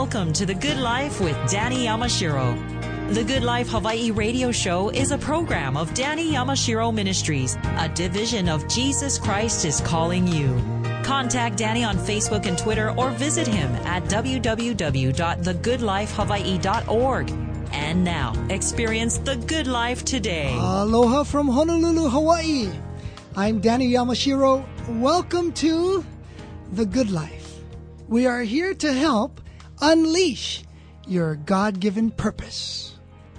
Welcome to The Good Life with Danny Yamashiro. The Good Life Hawaii radio show is a program of Danny Yamashiro Ministries, a division of Jesus Christ is Calling You. Contact Danny on Facebook and Twitter or visit him at www.thegoodlifehawaii.org. And now, experience the good life today. Aloha from Honolulu, Hawaii. I'm Danny Yamashiro. Welcome to The Good Life. We are here to help unleash your God-given purpose.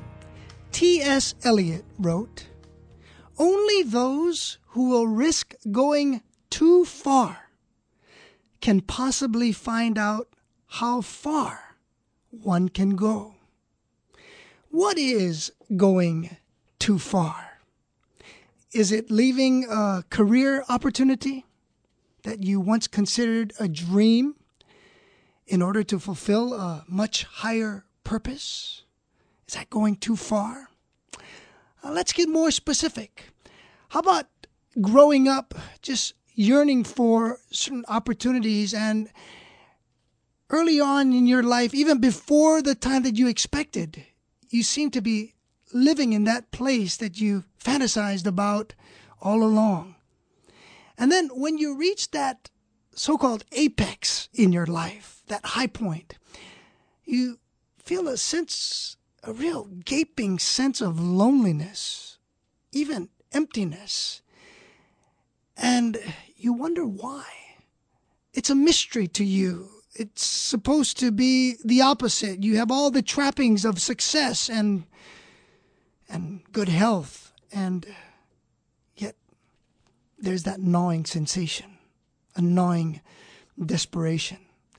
T.S. Eliot wrote, "Only those who will risk going too far can possibly find out how far one can go." What is going too far? Is it leaving a career opportunity that you once considered a dream in order to fulfill a much higher purpose? Is that going too far? Let's get more specific. How about growing up just yearning for certain opportunities, and early on in your life, even before the time that you expected, you seem to be living in that place that you fantasized about all along. And then when you reach that so-called apex in your life, that high point, you feel a real gaping sense of loneliness, even emptiness. And you wonder why. It's a mystery to you. It's supposed to be the opposite. You have all the trappings of success and good health, and yet there's that gnawing sensation, a gnawing desperation.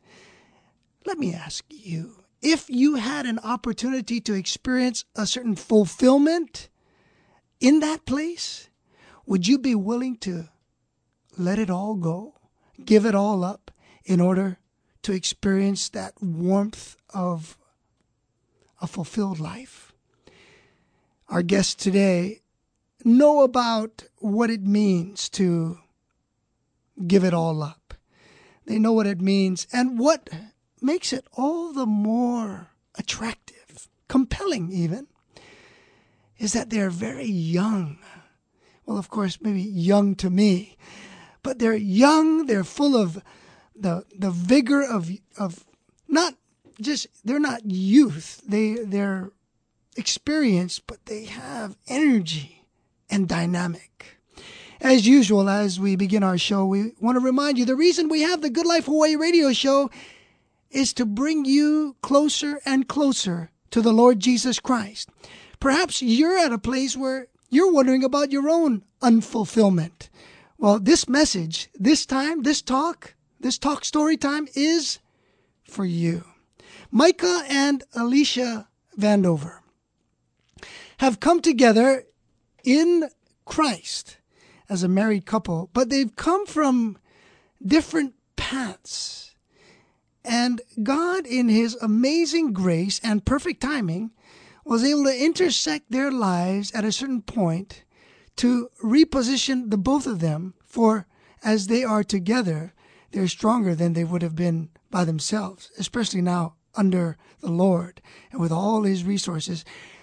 Let me ask you, if you had an opportunity to experience a certain fulfillment in that place, would you be willing to let it all go, give it all up in order to experience that warmth of a fulfilled life? Our guests today know about what it means to give it all up. They know what it means, and what makes it all the more attractive, compelling even, is that they're very young. Well, of course, maybe young to me, but they're young, they're full of the vigor of not just, they're not youth, they're experienced, but they have energy and dynamic. As usual, as we begin our show, we want to remind you the reason we have the Good Life Hawaii radio show is to bring you closer and closer to the Lord Jesus Christ. Perhaps you're at a place where you're wondering about your own unfulfillment. Well, this message, this talk story time is for you. Micah and Alicia Vandover have come together in Christ as a married couple, but they've come from different paths. And God, in His amazing grace and perfect timing, was able to intersect their lives at a certain point to reposition the both of them, for as they are together, they're stronger than they would have been by themselves, especially now under the Lord and with all His resources.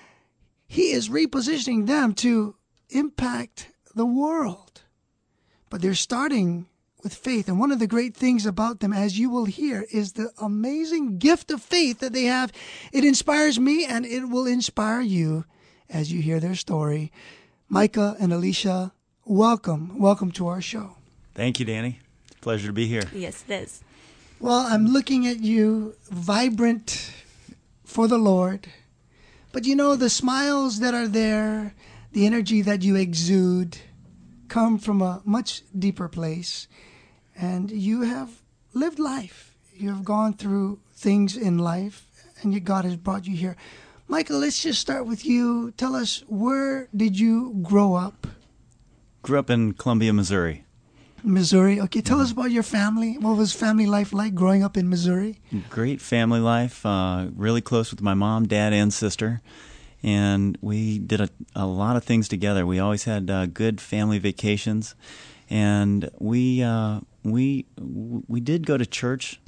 He is repositioning them to impact the world. But they're starting with faith. And one of the great things about them, as you will hear, is the amazing gift of faith that they have. It inspires me, and it will inspire you as you hear their story. Micah and Alicia, welcome. Welcome to our show. Thank you, Danny. It's a pleasure to be here. Yes, it is. Well, I'm looking at you, vibrant for the Lord. But you know, the smiles that are there, the energy that you exude, come from a much deeper place. And you have lived life. You have gone through things in life, and yet God has brought you here. Michael, let's just start with you. Tell us, where did you grow up? Grew up in Columbia, Missouri. Missouri. Okay, tell us about your family. What was family life like growing up in Missouri? Great family life. Really close with my mom, dad, and sister. And we did a lot of things together. We always had good family vacations. And we did go to church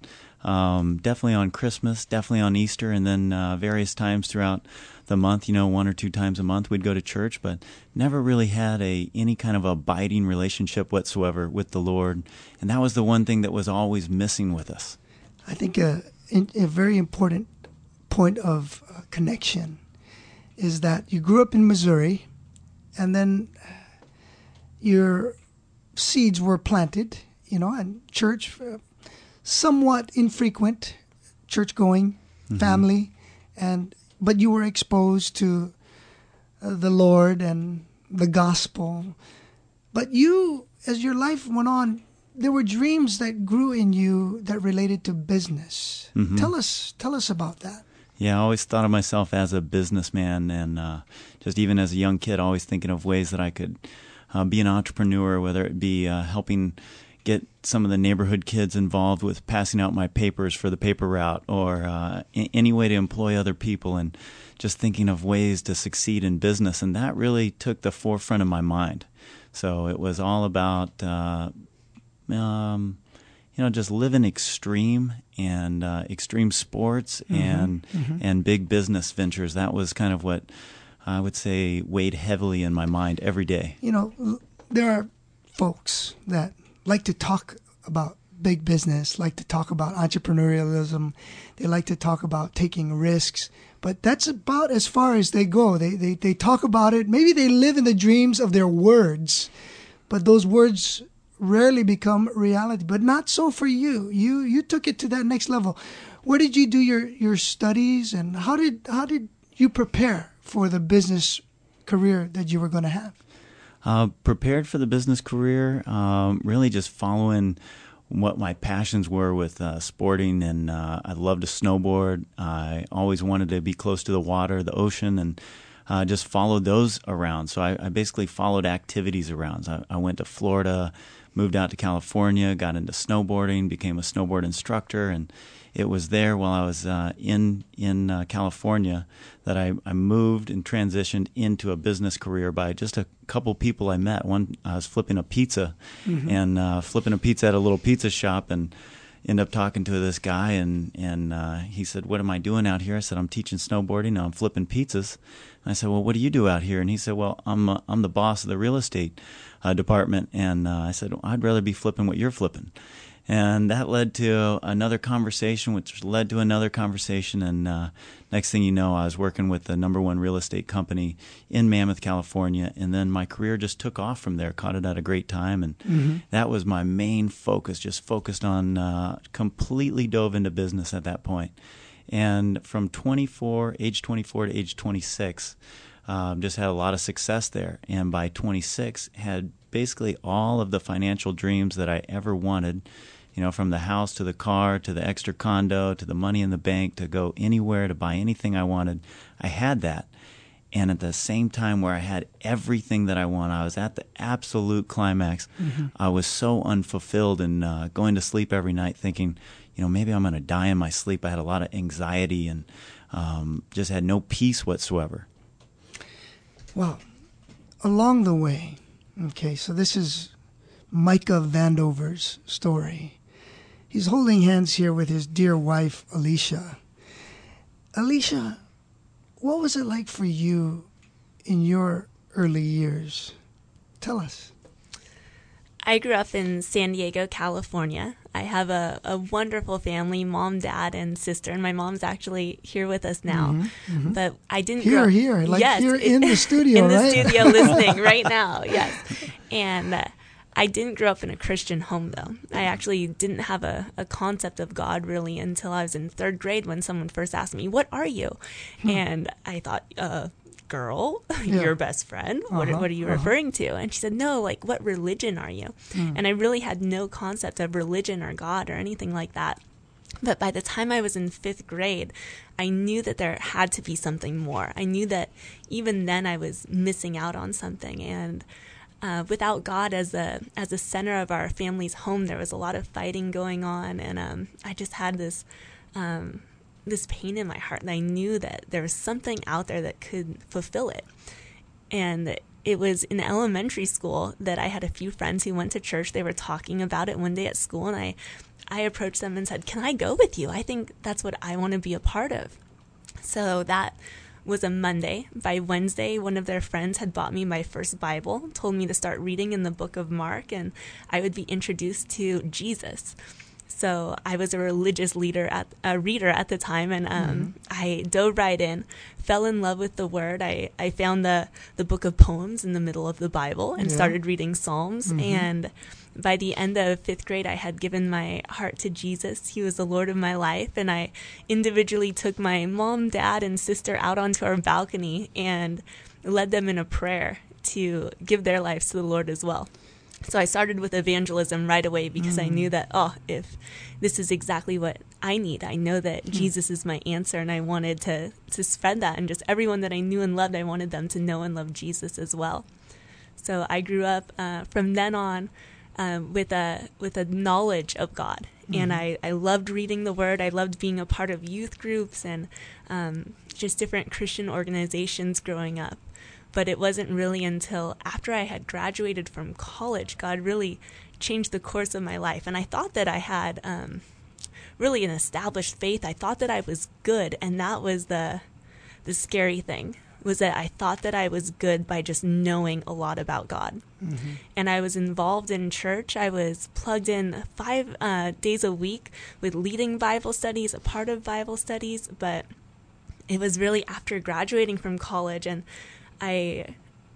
definitely on Christmas, definitely on Easter, and then various times throughout the month, 1 or 2 times a month we'd go to church, but never really had any kind of abiding relationship whatsoever with the Lord. And that was the one thing that was always missing with us. I think a very important point of connection is that you grew up in Missouri, and then your seeds were planted, and church, somewhat infrequent church-going family, but you were exposed to the Lord and the gospel. But you, as your life went on, there were dreams that grew in you that related to business. Mm-hmm. Tell us about that. Yeah, I always thought of myself as a businessman, and just even as a young kid, always thinking of ways that I could be an entrepreneur, whether it be helping get some of the neighborhood kids involved with passing out my papers for the paper route, or any way to employ other people, and just thinking of ways to succeed in business. And that really took the forefront of my mind. So it was all about just living extreme and extreme sports and big business ventures. That was kind of what I would say weighed heavily in my mind every day. There are folks that like to talk about big business, like to talk about entrepreneurialism. They like to talk about taking risks, but that's about as far as they go. They talk about it. Maybe they live in the dreams of their words, but those words rarely become reality. But not so for you. You took it to that next level. Where did you do your studies, and how did you prepare for the business career that you were going to have? Prepared for the business career, really just following what my passions were with sporting, and I loved to snowboard. I always wanted to be close to the water, the ocean, and just followed those around. So I basically followed activities around. I went to Florida, moved out to California, got into snowboarding, became a snowboard instructor, and it was there while I was in California that I moved and transitioned into a business career by just a couple people I met. One, I was flipping a pizza, and flipping a pizza at a little pizza shop, and ended up talking to this guy, and he said, "What am I doing out here?" I said, "I'm teaching snowboarding. Now I'm flipping pizzas." And I said, "Well, what do you do out here?" And he said, "Well, I'm the boss of the real estate department." And I said, "Well, I'd rather be flipping what you're flipping." And that led to another conversation, which led to another conversation. And next thing you know, I was working with the #1 real estate company in Mammoth, California. And then my career just took off from there, caught it at a great time. And that was my main focus, just focused on, completely dove into business at that point. And from age 24 to age 26, just had a lot of success there. And by 26, had basically all of the financial dreams that I ever wanted, from the house to the car to the extra condo to the money in the bank to go anywhere to buy anything I wanted. I had that. And at the same time where I had everything that I want, I was at the absolute climax. I was so unfulfilled, and going to sleep every night thinking, maybe I'm going to die in my sleep. I had a lot of anxiety and just had no peace whatsoever. Well, along the way, okay, so this is Micah Vandover's story. He's holding hands here with his dear wife, Alicia. Alicia, what was it like for you in your early years? Tell us. I grew up in San Diego, California. I have a wonderful family, mom, dad, and sister. And my mom's actually here with us now. But I didn't grow up... Here, in the studio, in right? In the studio listening right now, yes. And I didn't grow up in a Christian home, though. I actually didn't have a concept of God, really, until I was in 3rd grade when someone first asked me, "What are you?" And I thought, girl, your best friend, what are you referring to? And she said, "No, what religion are you?" And I really had no concept of religion or God or anything like that. But by the time I was in 5th grade, I knew that there had to be something more. I knew that even then I was missing out on something. And without God as the center of our family's home, there was a lot of fighting going on. And I just had this pain in my heart, and I knew that there was something out there that could fulfill it. And it was in elementary school that I had a few friends who went to church. They were talking about it one day at school, and I approached them and said, can I go with you? I think that's what I want to be a part of. So that was a Monday. By Wednesday, one of their friends had bought me my first Bible, told me to start reading in the book of Mark, and I would be introduced to Jesus. So I was a religious reader at the time, and I dove right in, fell in love with the Word. I found the book of poems in the middle of the Bible and started reading Psalms. And by the end of 5th grade, I had given my heart to Jesus. He was the Lord of my life, and I individually took my mom, dad, and sister out onto our balcony and led them in a prayer to give their lives to the Lord as well. So I started with evangelism right away because I knew that, if this is exactly what I need, I know that Jesus is my answer, and I wanted to spread that. And just everyone that I knew and loved, I wanted them to know and love Jesus as well. So I grew up from then on with a knowledge of God. And I loved reading the Word. I loved being a part of youth groups and just different Christian organizations growing up. But it wasn't really until after I had graduated from college, God really changed the course of my life. And I thought that I had really an established faith. I thought that I was good, and that was the scary thing, was that I thought that I was good by just knowing a lot about God. And I was involved in church. I was plugged in 5 days a week with leading Bible studies, a part of Bible studies. But it was really after graduating from college, and I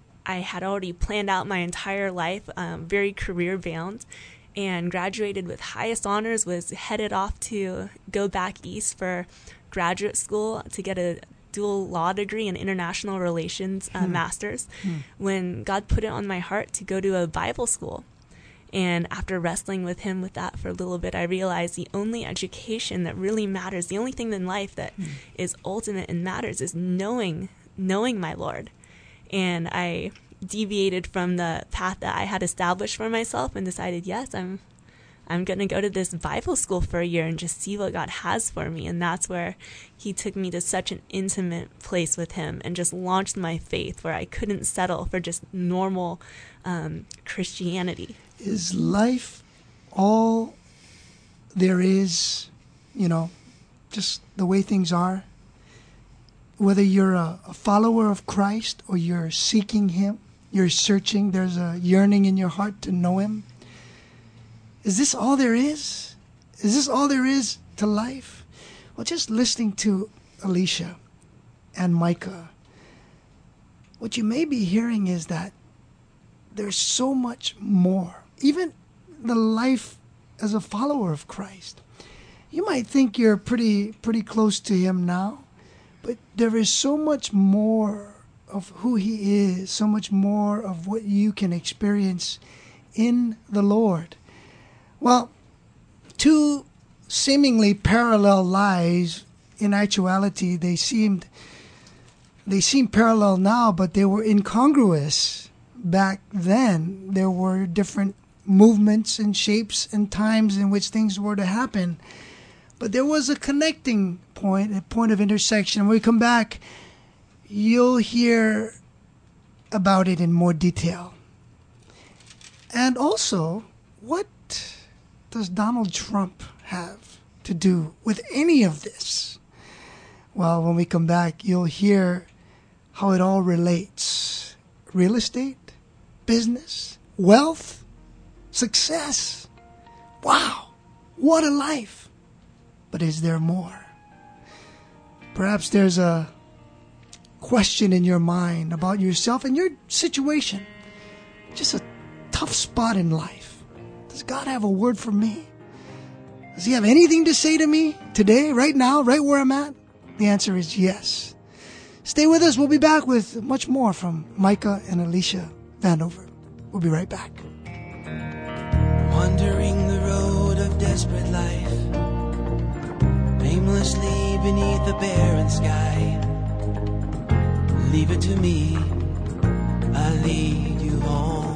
had already planned out my entire life, very career-bound, and graduated with highest honors, was headed off to go back east for graduate school to get a dual law degree in international relations master's, when God put it on my heart to go to a Bible school. And after wrestling with him with that for a little bit, I realized the only education that really matters, the only thing in life that is ultimate and matters, is knowing my Lord. And I deviated from the path that I had established for myself and decided, yes, I'm going to go to this Bible school for a year and just see what God has for me. And that's where he took me to such an intimate place with him and just launched my faith, where I couldn't settle for just normal Christianity. Is life all there is, just the way things are? Whether you're a follower of Christ or you're seeking him, you're searching, there's a yearning in your heart to know him. Is this all there is? Is this all there is to life? Well, just listening to Alicia and Micah, what you may be hearing is that there's so much more. Even the life as a follower of Christ. You might think you're pretty close to him now, but there is so much more of who he is, so much more of what you can experience in the Lord. Well, 2 seemingly parallel lives, in actuality, they seem parallel now, but they were incongruous back then. There were different movements and shapes and times in which things were to happen. But there was a connecting point, a point of intersection. When we come back, you'll hear about it in more detail. And also, what does Donald Trump have to do with any of this? Well, when we come back, you'll hear how it all relates. Real estate, business, wealth, success. Wow, what a life. But is there more? Perhaps there's a question in your mind about yourself and your situation. Just a tough spot in life. Does God have a word for me? Does he have anything to say to me today, right now, right where I'm at? The answer is yes. Stay with us. We'll be back with much more from Micah and Alicia Vandover. We'll be right back. Wandering the road of desperate life, aimlessly beneath a barren sky. Leave it to me, I'll lead you home.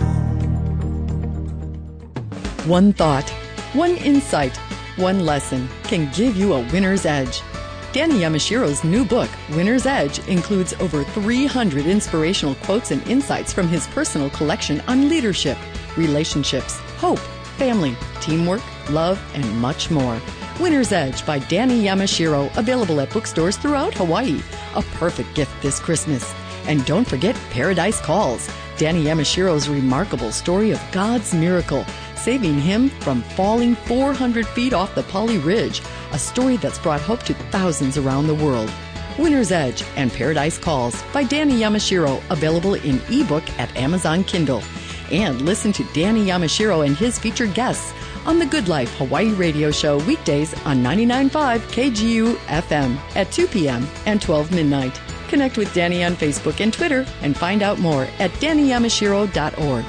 One thought, one insight, one lesson can give you a winner's edge. Danny Yamashiro's new book, Winner's Edge, includes over 300 inspirational quotes and insights from his personal collection on leadership, relationships, hope, family, teamwork, love, and much more. Winner's Edge by Danny Yamashiro, available at bookstores throughout Hawaii. A perfect gift this Christmas. And don't forget Paradise Calls, Danny Yamashiro's remarkable story of God's miracle, saving him from falling 400 feet off the Pali Ridge, a story that's brought hope to thousands around the world. Winner's Edge and Paradise Calls by Danny Yamashiro, available in ebook at Amazon Kindle. And listen to Danny Yamashiro and his featured guests on the Good Life Hawaii radio show weekdays on 99.5 KGU FM at 2 p.m. and 12 midnight. Connect with Danny on Facebook and Twitter and find out more at DannyYamashiro.org.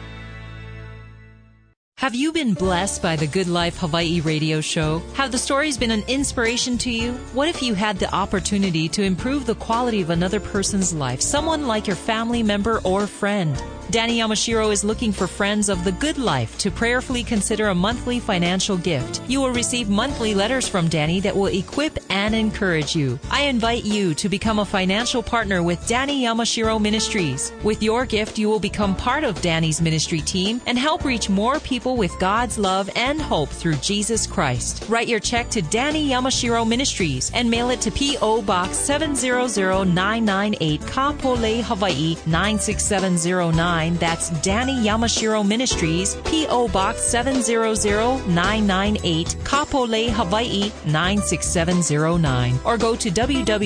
Have you been blessed by the Good Life Hawaii radio show? Have the stories been an inspiration to you? What if you had the opportunity to improve the quality of another person's life, someone like your family member or friend? Danny Yamashiro is looking for friends of the good life to prayerfully consider a monthly financial gift. You will receive monthly letters from Danny that will equip and encourage you. I invite you to become a financial partner with Danny Yamashiro Ministries. With your gift, you will become part of Danny's ministry team and help reach more people with God's love and hope through Jesus Christ. Write your check to Danny Yamashiro Ministries and mail it to P.O. Box 700998, Kapolei, Hawaii 96709. That's Danny Yamashiro Ministries, P.O. Box 700998, Kapolei, Hawaii 96709. Or go to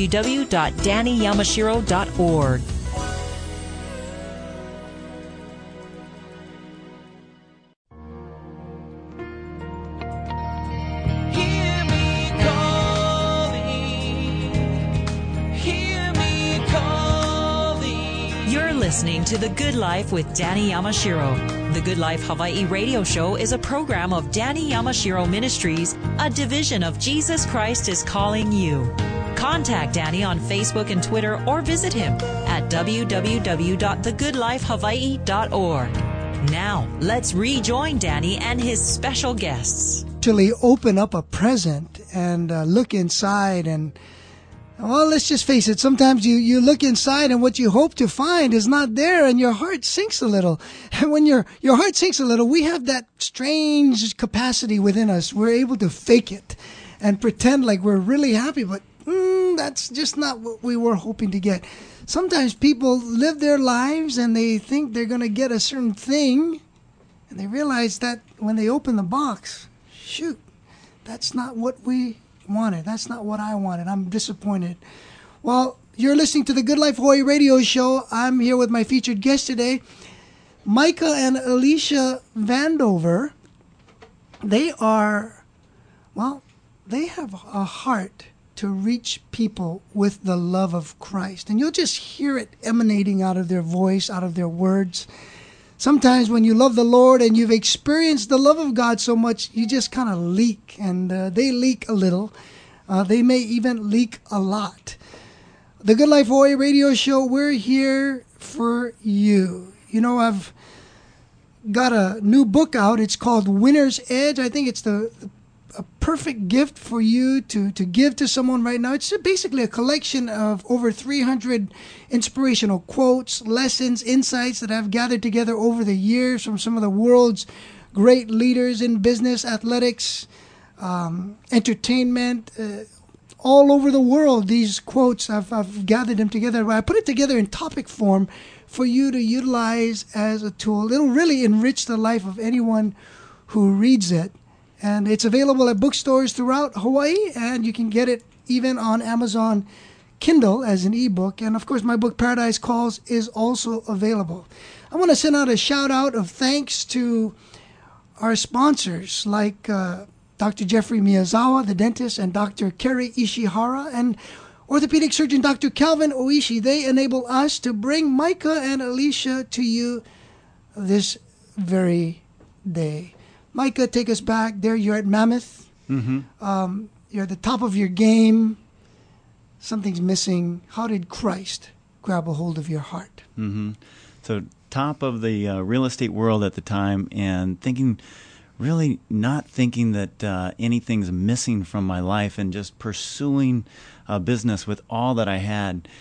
www.dannyyamashiro.org. Listening to The Good Life with Danny Yamashiro. The Good Life Hawaii radio show is a program of Danny Yamashiro Ministries, a division of Jesus Christ is Calling You. Contact Danny on Facebook and Twitter or visit him at www.thegoodlifehawaii.org. Now, let's rejoin Danny and his special guests. Actually open up a present and look inside and well, let's just face it. Sometimes you look inside and what you hope to find is not there and your heart sinks a little. And when your heart sinks a little, we have that strange capacity within us. We're able to fake it and pretend like we're really happy, but that's just not what we were hoping to get. Sometimes people live their lives and they think they're going to get a certain thing and they realize that when they open the box, shoot, that's not what we wanted. That's not what I wanted. I'm disappointed. Well, you're listening to the Good Life Hawaii radio show. I'm here with my featured guest today, Micah and Alicia Vandover. They have a heart to reach people with the love of Christ. And you'll just hear it emanating out of their voice, out of their words. Sometimes when you love the Lord and you've experienced the love of God so much, you just kind of leak, and they leak a little. They may even leak a lot. The Good Life Hawaii radio show, we're here for you. You know, I've got a new book out. It's called Winner's Edge. I think it's a perfect gift for you to give to someone right now. It's basically a collection of over 300 inspirational quotes, lessons, insights that I've gathered together over the years from some of the world's great leaders in business, athletics, entertainment, all over the world. These quotes, I've gathered them together. I put it together in topic form for you to utilize as a tool. It'll really enrich the life of anyone who reads it. And it's available at bookstores throughout Hawaii, and you can get it even on Amazon Kindle as an ebook. And of course, my book, Paradise Calls, is also available. I want to send out a shout out of thanks to our sponsors like Dr. Jeffrey Miyazawa, the dentist, and Dr. Kerry Ishihara, and orthopedic surgeon Dr. Calvin Oishi. They enable us to bring Micah and Alicia to you this very day. Micah, take us back. There you're at Mammoth. Mm-hmm. You're at the top of your game. Something's missing. How did Christ grab a hold of your heart? Mm-hmm. So top of the real estate world at the time, and really not thinking that anything's missing from my life, and just pursuing a business with all that I had.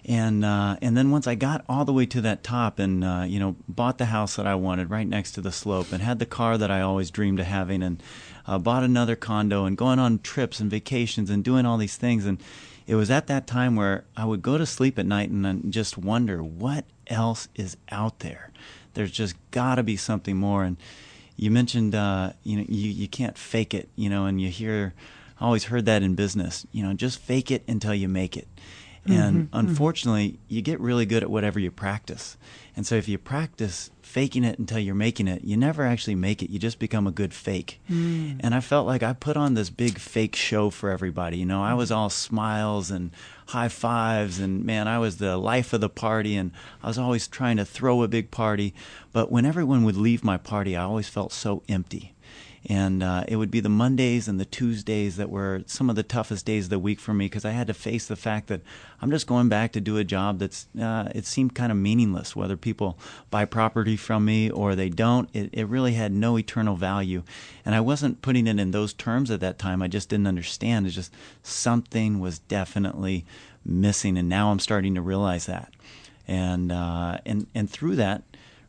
And then once I got all the way to that top and, bought the house that I wanted right next to the slope and had the car that I always dreamed of having and bought another condo and going on trips and vacations and doing all these things. And it was at that time where I would go to sleep at night and just wonder what else is out there. There's just got to be something more. And you mentioned, you can't fake it, and I always heard that in business, just fake it until you make it. And unfortunately, you get really good at whatever you practice. And so if you practice faking it until you're making it, you never actually make it. You just become a good fake. And I felt like I put on this big fake show for everybody. I was all smiles and high fives, and man, I was the life of the party, and I was always trying to throw a big party. But when everyone would leave my party, I always felt so empty. And it would be the Mondays and the Tuesdays that were some of the toughest days of the week for me, because I had to face the fact that I'm just going back to do a job that's it seemed kind of meaningless, whether people buy property from me or they don't. It really had no eternal value. And I wasn't putting it in those terms at that time. I just didn't understand. It's just something was definitely missing, and now I'm starting to realize that. And through that,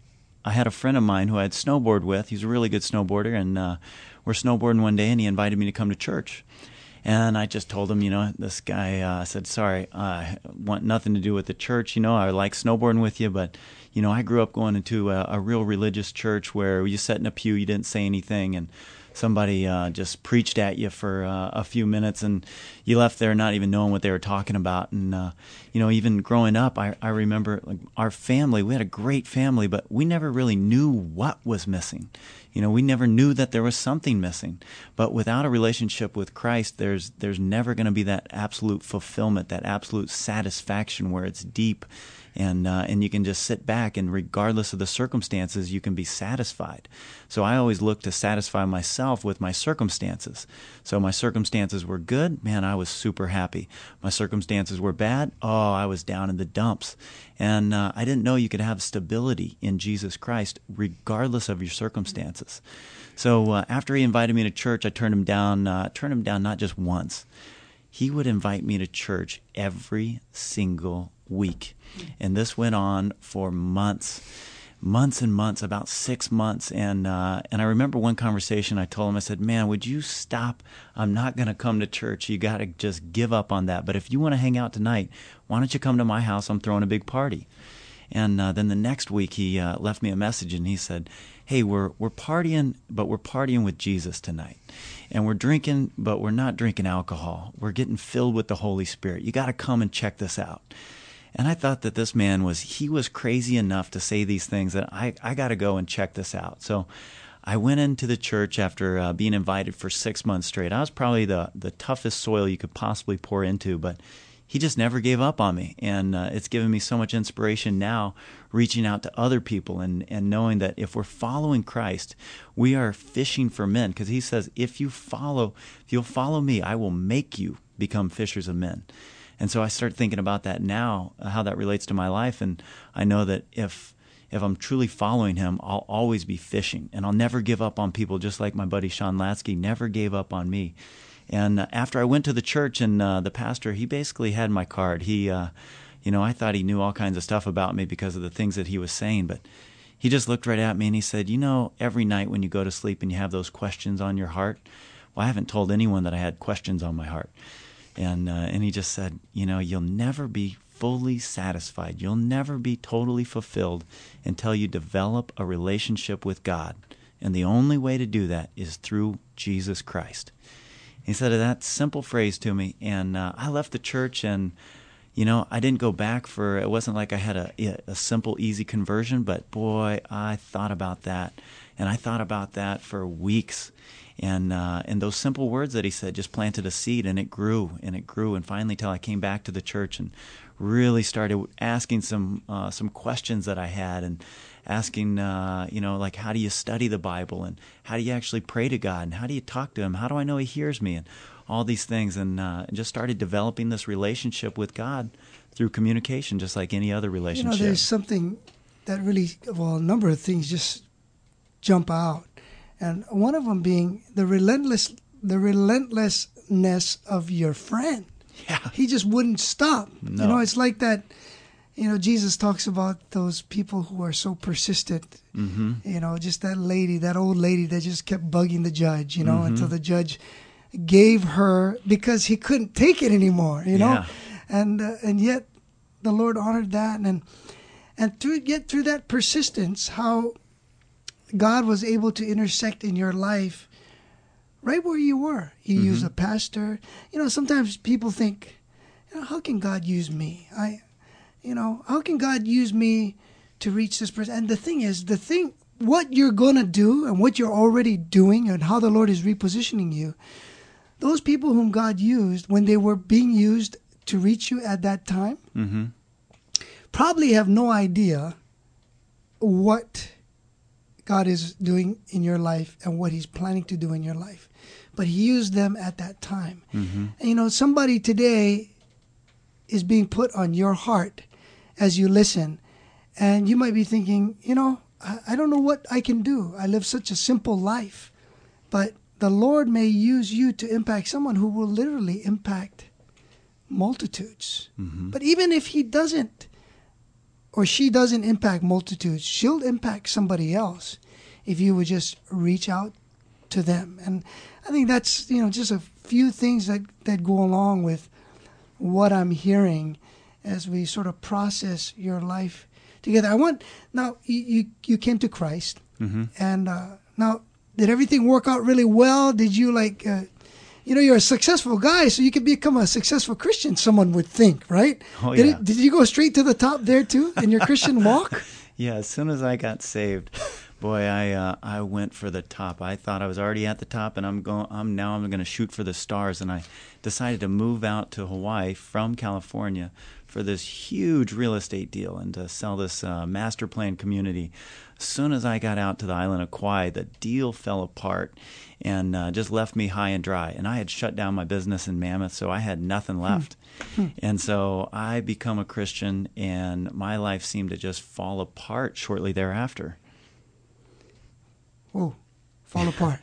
I had a friend of mine who I had snowboarded with. He's a really good snowboarder, and we're snowboarding one day, and he invited me to come to church. And I just told him, this guy said, sorry, I want nothing to do with the church. I like snowboarding with you, but, I grew up going into a real religious church where you sat in a pew, you didn't say anything, and somebody just preached at you for a few minutes, and you left there not even knowing what they were talking about. And even growing up, I remember our family. We had a great family, but we never really knew what was missing. We never knew that there was something missing. But without a relationship with Christ, there's never going to be that absolute fulfillment, that absolute satisfaction where it's deep. And you can just sit back, and regardless of the circumstances, you can be satisfied. So I always look to satisfy myself with my circumstances. So my circumstances were good, man, I was super happy. My circumstances were bad, I was down in the dumps. And I didn't know you could have stability in Jesus Christ regardless of your circumstances. So after he invited me to church, I turned him down not just once. He would invite me to church every single week. And this went on for months and months, about 6 months. And I remember one conversation I told him, I said, man, would you stop? I'm not going to come to church. You got to just give up on that. But if you want to hang out tonight, why don't you come to my house? I'm throwing a big party. And then the next week he left me a message, and he said, hey, we're partying, but we're partying with Jesus tonight. And we're drinking, but we're not drinking alcohol. We're getting filled with the Holy Spirit. You got to come and check this out. And I thought that this man was crazy enough to say these things, that I got to go and check this out. So I went into the church after being invited for 6 months straight. I was probably the toughest soil you could possibly pour into, but he just never gave up on me. And it's given me so much inspiration now, reaching out to other people and knowing that if we're following Christ, we are fishing for men. Because he says, if you'll follow me, I will make you become fishers of men. And so I start thinking about that now, how that relates to my life. And I know that if I'm truly following him, I'll always be fishing. And I'll never give up on people, just like my buddy Sean Latsky never gave up on me. And after I went to the church, and the pastor, he basically had my card. He, I thought he knew all kinds of stuff about me because of the things that he was saying. But he just looked right at me and he said, every night when you go to sleep and you have those questions on your heart, well, I haven't told anyone that I had questions on my heart. And he just said, you'll never be fully satisfied. You'll never be totally fulfilled until you develop a relationship with God. And the only way to do that is through Jesus Christ. He said that simple phrase to me, and I left the church, and I didn't go back it wasn't like I had a simple, easy conversion, but boy, I thought about that, and I thought about that for weeks. And those simple words that he said just planted a seed, and it grew, and finally till I came back to the church and really started asking some questions that I had, and asking, like, how do you study the Bible, and how do you actually pray to God, and how do you talk to him? How do I know he hears me? And all these things, and just started developing this relationship with God through communication, just like any other relationship. There's something that really, a number of things just jump out. And one of them being the relentlessness of your friend. Yeah. He just wouldn't stop. No. You know, it's like that. You know, Jesus talks about those people who are so persistent. Mm-hmm. You know, just that lady, that old lady that just kept bugging the judge, you know, Mm-hmm. until the judge gave her, because he couldn't take it anymore, you know. Yeah. And yet the Lord honored that. And through that persistence, how God was able to intersect in your life right where you were. He Mm-hmm. used a pastor. You know, sometimes people think, you know, how can God use me? How can God use me to reach this person? And the thing is, what you're going to do and what you're already doing and how the Lord is repositioning you, those people whom God used when they were being used to reach you at that time, Mm-hmm. probably have no idea what God is doing in your life and what He's planning to do in your life. But He used them at that time. Mm-hmm. And, you know, somebody today is being put on your heart as you listen. And you might be thinking, you know, I don't know what I can do. I live such a simple life. But the Lord may use you to impact someone who will literally impact multitudes. Mm-hmm. But even if he doesn't, or she doesn't impact multitudes, she'll impact somebody else if you would just reach out to them. And I think that's, you know, just a few things that go along with what I'm hearing as we sort of process your life together. Now you came to Christ, Mm-hmm. and now did everything work out really well? Did you you're a successful guy, so you could become a successful Christian, someone would think, right? Oh, yeah. Did you go straight to the top there too in your Christian walk? Yeah, as soon as I got saved, boy, I went for the top. I thought I was already at the top, and I'm going to shoot for the stars. And I decided to move out to Hawaii from California for this huge real estate deal and to sell this master plan community. As soon as I got out to the island of Kauai, the deal fell apart and just left me high and dry. And I had shut down my business in Mammoth, so I had nothing left. And so I become a Christian, and my life seemed to just fall apart shortly thereafter. Whoa, fall apart.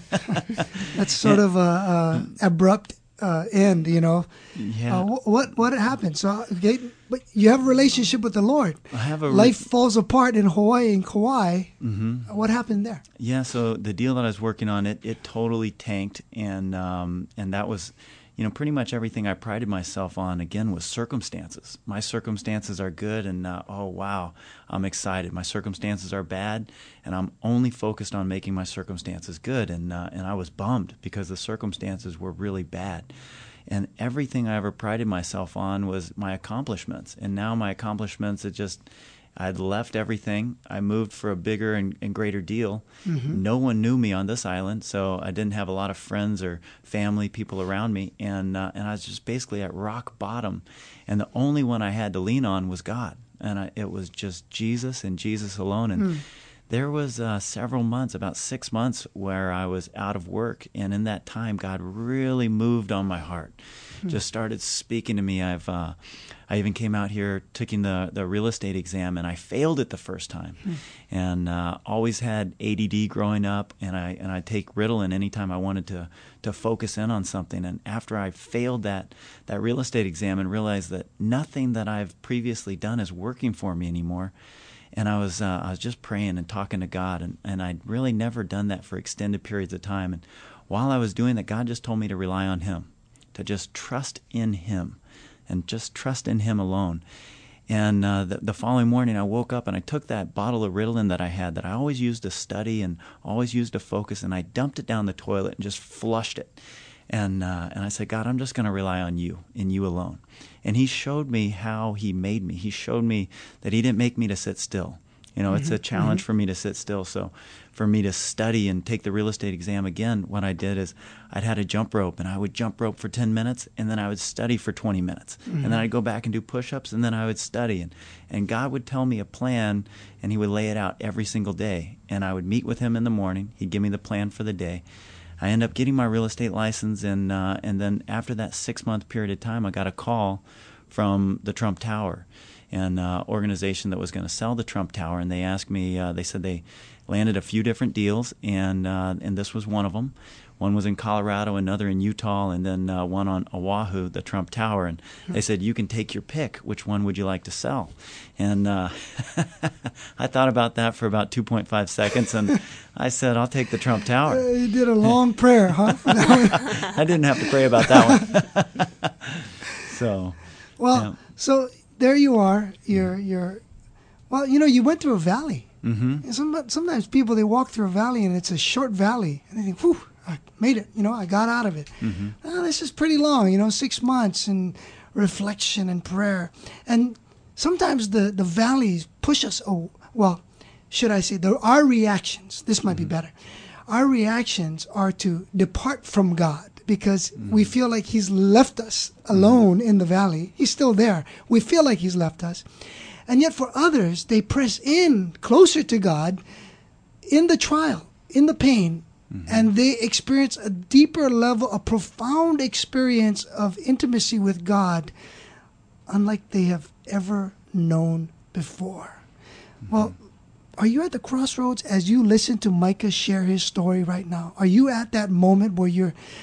That's sort of a abrupt end, you know. Yeah. What happened? So, but you have a relationship with the Lord. I have Life falls apart in Hawaii and Kauai. Mm-hmm. What happened there? Yeah, so the deal that I was working on, it totally tanked, and that was, you know, pretty much everything I prided myself on, again, was circumstances. My circumstances are good, and oh, wow, I'm excited. My circumstances are bad, and I'm only focused on making my circumstances good, and I was bummed because the circumstances were really bad. And everything I ever prided myself on was my accomplishments, and now my accomplishments, I'd left everything. I moved for a bigger and greater deal. Mm-hmm. No one knew me on this island, so I didn't have a lot of friends or family, people around me, and I was just basically at rock bottom. And the only one I had to lean on was God, and it was just Jesus and Jesus alone. And there was several months, about 6 months, where I was out of work, and in that time, God really moved on my heart. Just started speaking to me. I even came out here, taking the real estate exam, and I failed it the first time. And always had ADD growing up, and I'd take Ritalin anytime I wanted to focus in on something. And after I failed that real estate exam and realized that nothing that I've previously done is working for me anymore, and I was just praying and talking to God, and I'd really never done that for extended periods of time. And while I was doing that, God just told me to rely on Him, to just trust in Him, and just trust in Him alone. And the following morning, I woke up and I took that bottle of Ritalin that I had, that I always used to study and always used to focus, and I dumped it down the toilet and just flushed it. And I said, God, I'm just going to rely on you and you alone. And He showed me how He made me. He showed me that He didn't make me to sit still. You know, it's a challenge for me to sit still. So for me to study and take the real estate exam again, what I did is I'd had a jump rope, and I would jump rope for 10 minutes, and then I would study for 20 minutes. And then I'd go back and do push-ups, and then I would study. And God would tell me a plan, and He would lay it out every single day. And I would meet with Him in the morning. He'd give me the plan for the day. I ended up getting my real estate license, and then after that 6-month period of time, I got a call from the Trump Tower. organization that was going to sell the Trump Tower, and they asked me. They said they landed a few different deals, and this was one of them. One was in Colorado, another in Utah, and then one on Oahu, the Trump Tower. And they said, you can take your pick. Which one would you like to sell? And I thought about that for about 2.5 seconds, and I said, I'll take the Trump Tower. You did a long prayer, huh? I didn't have to pray about that one. So, well, so there you are. Well, you went through a valley. Mm-hmm. Sometimes people, they walk through a valley, and it's a short valley, and they think, whew, I made it, I got out of it. Mm-hmm. This is pretty long, 6 months and reflection and prayer. And sometimes the valleys push us, should I say, our reactions, this might be better. Our reactions are to depart from God because we feel like He's left us alone in the valley. He's still there. We feel like He's left us. And yet for others, they press in closer to God in the trial, in the pain, and they experience a deeper level, a profound experience of intimacy with God, unlike they have ever known before. Well, are you at the crossroads as you listen to Micah share his story right now? Are you at that moment where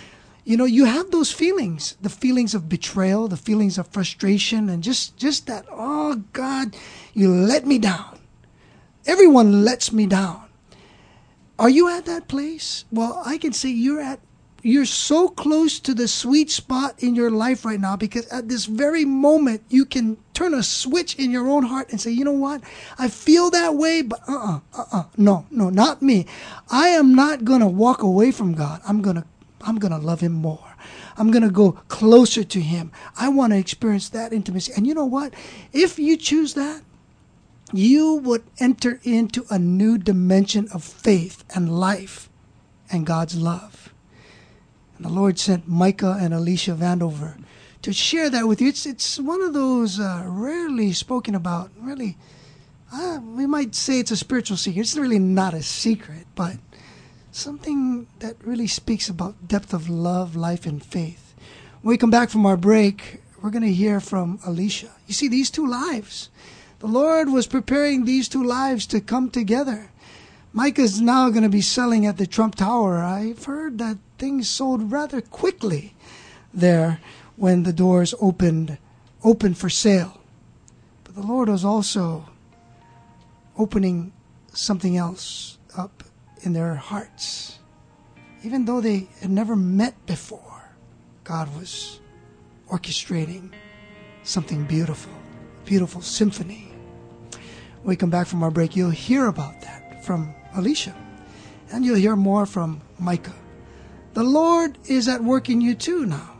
you have those feelings, the feelings of betrayal, the feelings of frustration, and just that, oh God, you let me down. Everyone lets me down. Are you at that place? Well, I can say you're so close to the sweet spot in your life right now, because at this very moment, you can turn a switch in your own heart and say, you know what? I feel that way, but no, not me. I am not going to walk away from God. I'm going to love Him more. I'm going to go closer to Him. I want to experience that intimacy. And you know what? If you choose that, you would enter into a new dimension of faith and life and God's love. And the Lord sent Micah and Alicia Vandover to share that with you. It's one of those rarely spoken about, really, we might say it's a spiritual secret. It's really not a secret, but something that really speaks about depth of love, life, and faith. When we come back from our break, we're going to hear from Alicia. You see, these two lives, the Lord was preparing these two lives to come together. Micah's now going to be selling at the Trump Tower. I've heard that things sold rather quickly there when the doors opened for sale. But the Lord was also opening something else up in their hearts. Even though they had never met before, God was orchestrating something beautiful, beautiful symphony. When we come back from our break, you'll hear about that from Alicia, and you'll hear more from Micah. The Lord is at work in you too now,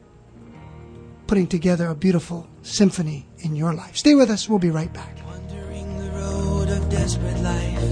putting together a beautiful symphony in your life. Stay with us. We'll be right back. Wandering the road of desperate life,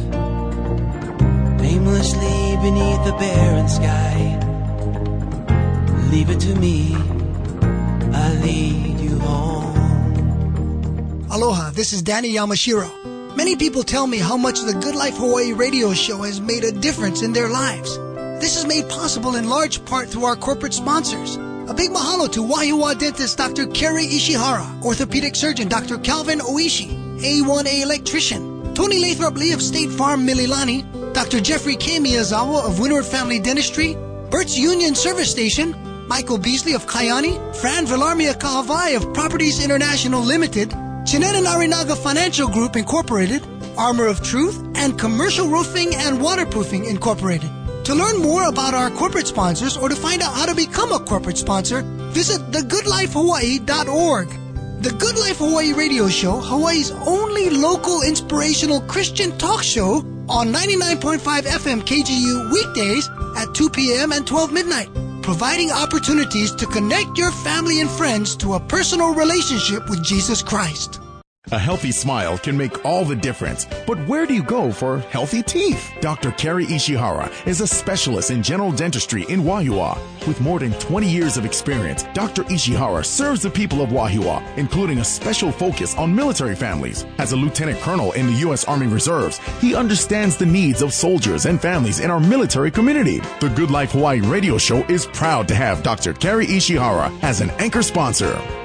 aimlessly beneath the barren sky. Leave it to me, I'll lead you home. Aloha, this is Danny Yamashiro. Many people tell me how much the Good Life Hawaii radio show has made a difference in their lives. This is made possible in large part through our corporate sponsors. A big mahalo to Wahiawa dentist Dr. Kerry Ishihara, orthopedic surgeon Dr. Calvin Oishi, A1A electrician, Tony Lathrop Lee of State Farm Mililani, Dr. Jeffrey K. Miyazawa of Windward Family Dentistry, Bert's Union Service Station, Michael Beasley of Kayani, Fran Villarmia Kahavai of Properties International Limited, Chinet and Arinaga Financial Group Incorporated, Armor of Truth, and Commercial Roofing and Waterproofing Incorporated. To learn more about our corporate sponsors or to find out how to become a corporate sponsor, visit thegoodlifehawaii.org. The Good Life Hawaii radio show, Hawaii's only local inspirational Christian talk show on 99.5 FM KGU weekdays at 2 p.m. and 12 midnight, providing opportunities to connect your family and friends to a personal relationship with Jesus Christ. A healthy smile can make all the difference. But where do you go for healthy teeth? Dr. Kerry Ishihara is a specialist in general dentistry in Wahiawa. With more than 20 years of experience, Dr. Ishihara serves the people of Wahiawa, including a special focus on military families. As a lieutenant colonel in the U.S. Army Reserves, he understands the needs of soldiers and families in our military community. The Good Life Hawaii radio show is proud to have Dr. Kerry Ishihara as an anchor sponsor.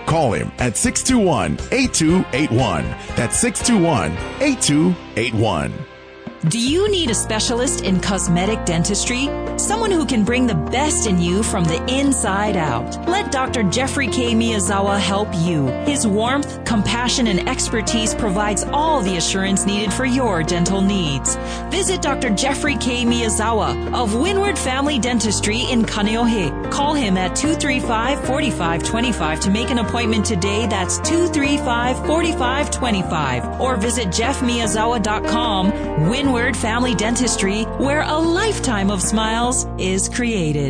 Call him at 621-8281. That's 621-8281. Do you need a specialist in cosmetic dentistry? Someone who can bring the best in you from the inside out. Let Dr. Jeffrey K. Miyazawa help you. His warmth, compassion, and expertise provides all the assurance needed for your dental needs. Visit Dr. Jeffrey K. Miyazawa of Windward Family Dentistry in Kaneohe. Call him at 235-4525 to make an appointment today. That's 235-4525. Or visit jeffmiyazawa.com. Windward Family Dentistry, where a lifetime of smiles is created.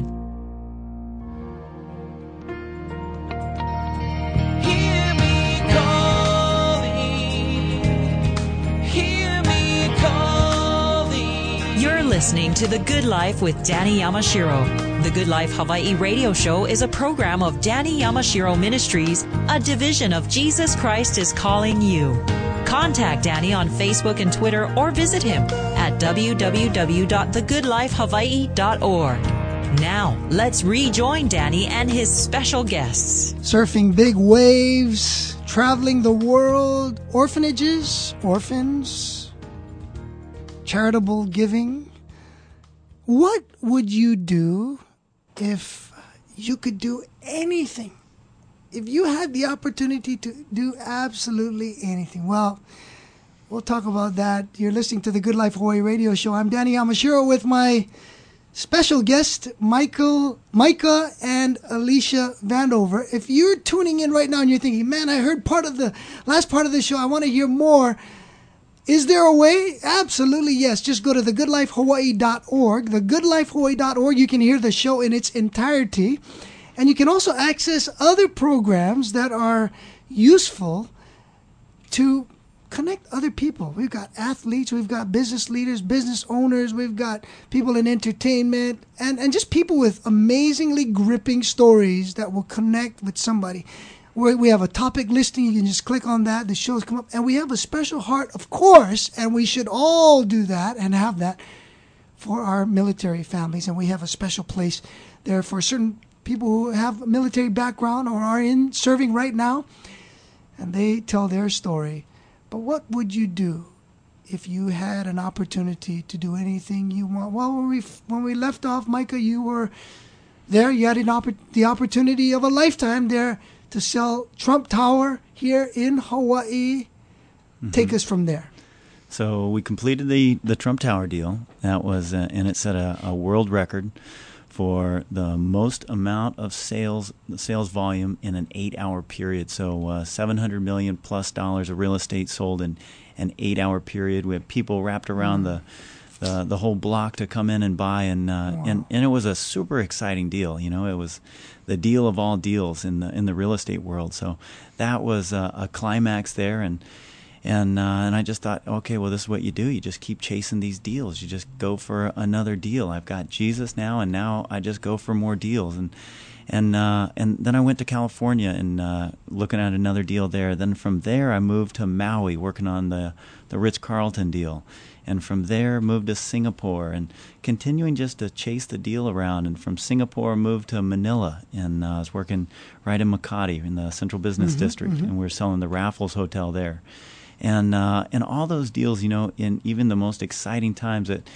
Hear me calling. Hear me calling. You're listening to The Good Life with Danny Yamashiro. The Good Life Hawaii radio show is a program of Danny Yamashiro Ministries, a division of Jesus Christ is Calling You. Contact Danny on Facebook and Twitter or visit him at www.thegoodlifehawaii.org. Now, let's rejoin Danny and his special guests. Surfing big waves, traveling the world, orphanages, orphans, charitable giving. What would you do if you could do anything? If you had the opportunity to do absolutely anything? Well, we'll talk about that. You're listening to the Good Life Hawaii radio show. I'm Danny Yamashiro with my special guest, Micah and Alicia Vandover. If you're tuning in right now and you're thinking, man, I heard last part of the show, I want to hear more. Is there a way? Absolutely, yes. Just go to thegoodlifehawaii.org. Thegoodlifehawaii.org. You can hear the show in its entirety. And you can also access other programs that are useful to connect other people. We've got athletes, we've got business leaders, business owners, we've got people in entertainment, and just people with amazingly gripping stories that will connect with somebody. We have a topic listing. You can just click on that. The shows come up. And we have a special heart, of course, and we should all do that and have that for our military families. And we have a special place there for certain people who have a military background or are in serving right now, and they tell their story. But what would you do if you had an opportunity to do anything you want? Well, when we left off, Micah, you were there. You had the opportunity of a lifetime there to sell Trump Tower here in Hawaii. Mm-hmm. Take us from there. So we completed the Trump Tower deal. That was, and it set a world record for the most amount of sales volume in an 8-hour period. So $700 million plus of real estate sold in an 8-hour period. We had people wrapped around the whole block to come in and buy, and it was a super exciting deal. You know, it was the deal of all deals in the real estate world. So that was a climax there, and I just thought, okay, well, this is what you do. You just keep chasing these deals. You just go for another deal. I've got Jesus now, and now I just go for more deals. And then I went to California and looking at another deal there. Then from there, I moved to Maui, working on the Ritz-Carlton deal. And from there, moved to Singapore and continuing just to chase the deal around. And from Singapore, moved to Manila, and I was working right in Makati in the Central Business District, and we were selling the Raffles Hotel there. And all those deals, you know, in even the most exciting times, I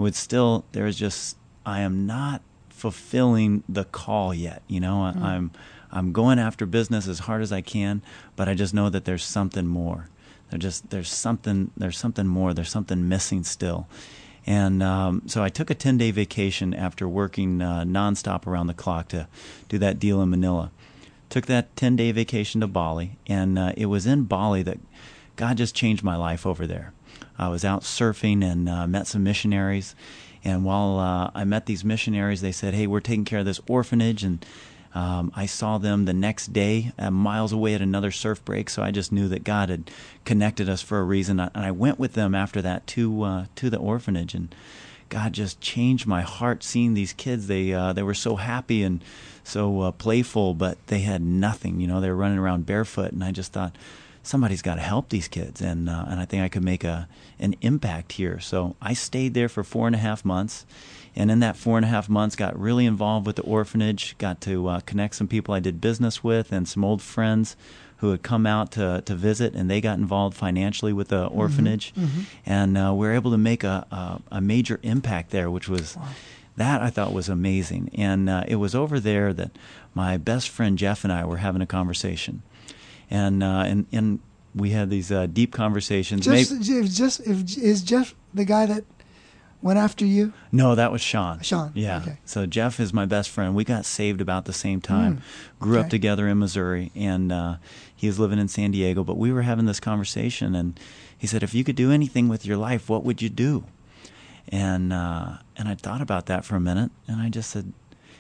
am not fulfilling the call yet. You know, I'm going after business as hard as I can, but I just know that there's something more. There's something more. There's something missing still. And so I took a 10-day vacation after working nonstop around the clock to do that deal in Manila. Took that 10-day vacation to Bali, and it was in Bali that God just changed my life over there. I was out surfing and met some missionaries. And while I met these missionaries, they said, hey, we're taking care of this orphanage. And I saw them the next day, miles away at another surf break. So I just knew that God had connected us for a reason. And I went with them after that to the orphanage. And God just changed my heart seeing these kids. They were so happy and so playful, but they had nothing. You know, they were running around barefoot. And I just thought, somebody's got to help these kids, and I think I could make an impact here. So I stayed there for 4.5 months, and in that 4.5 months got really involved with the orphanage, got to connect some people I did business with and some old friends who had come out to visit, and they got involved financially with the orphanage, and we were able to make a major impact there, which was that I thought was amazing. And it was over there that my best friend Jeff and I were having a conversation, and we had these deep conversations. Is Jeff the guy that went after you? No, that was Sean. Sean. Yeah. Okay. So Jeff is my best friend. We got saved about the same time. Grew up together in Missouri, and he was living in San Diego. But we were having this conversation, and he said, "If you could do anything with your life, what would you do?" And I thought about that for a minute, and I just said,